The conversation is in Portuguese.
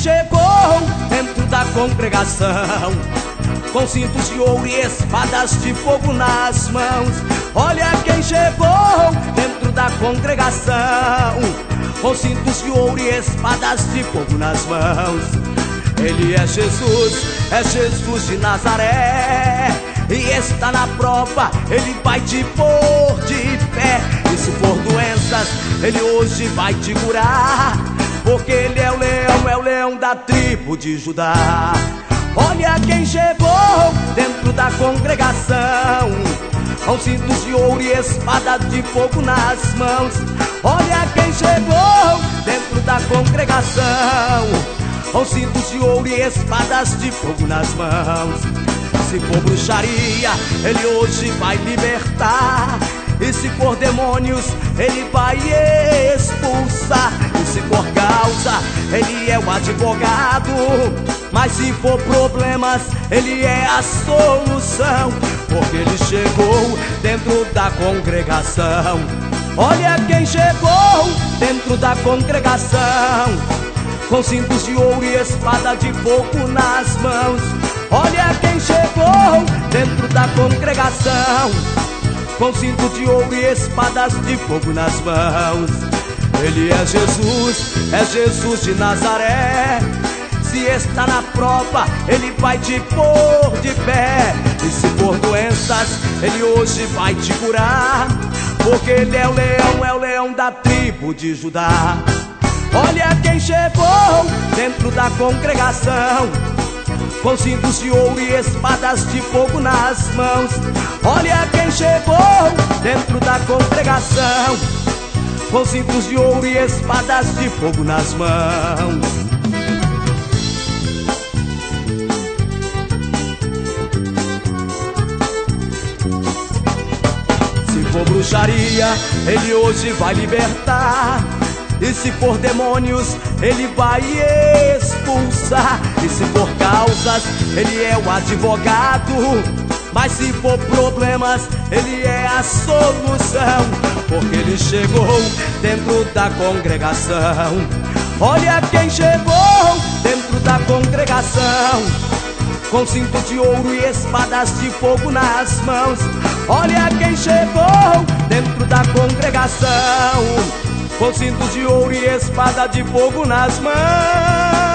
chegou dentro da congregação, com cintos de ouro e espadas de fogo nas mãos. Olha quem chegou dentro da congregação, com cintos de ouro e espadas de fogo nas mãos. Ele é Jesus de Nazaré, e está na prova, ele vai te pôr de pé. E se for doenças, ele hoje vai te curar, porque ele é o leão da tribo de Judá. Olha quem chegou dentro da congregação, com cintos de ouro e espadas de fogo nas mãos. Olha quem chegou dentro da congregação, com cintos de ouro e espadas de fogo nas mãos. Se for bruxaria, ele hoje vai libertar, e se for demônios, ele vai expulsar. E se for causa, ele é o advogado, mas se for problemas, ele é a solução, porque ele chegou dentro da congregação. Olha quem chegou dentro da congregação, com cintos de ouro e espada de fogo nas mãos. Olha quem chegou dentro da congregação, com cintos de ouro e espadas de fogo nas mãos. Ele é Jesus de Nazaré. Se está na prova, ele vai te pôr de pé. E se for doenças, ele hoje vai te curar, porque ele é o leão da tribo de Judá. Olha quem chegou dentro da congregação, com cintos de ouro e espadas de fogo nas mãos. Olha quem chegou dentro da congregação, com cintos de ouro e espadas de fogo nas mãos. Se for bruxaria, ele hoje vai libertar, e se for demônios, ele vai expulsar. E se for causas, ele é o advogado, mas se for problemas, ele é a solução, porque ele chegou dentro da congregação. Olha quem chegou dentro da congregação, com cinto de ouro e espadas de fogo nas mãos. Olha quem chegou dentro da congregação, com cintos de ouro e espada de fogo nas mãos.